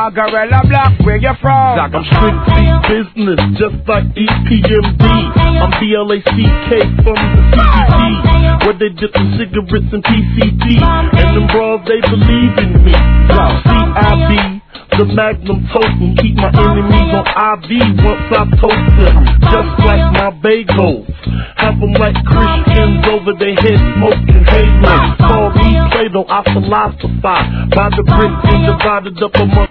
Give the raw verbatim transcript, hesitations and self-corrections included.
uh, Gorilla Black, where you from? I'm strictly business, just like E P M D. I'm B L A C K from the C C T, where they dip some cigarettes and P C T, and them bras, they believe in me. C I B, the Magnum totem, keep my enemies on I V once I toast them. Just like my bagels, have them like Christians over their head smoking halo. Call me Plato, I philosophize by the brick and divided up among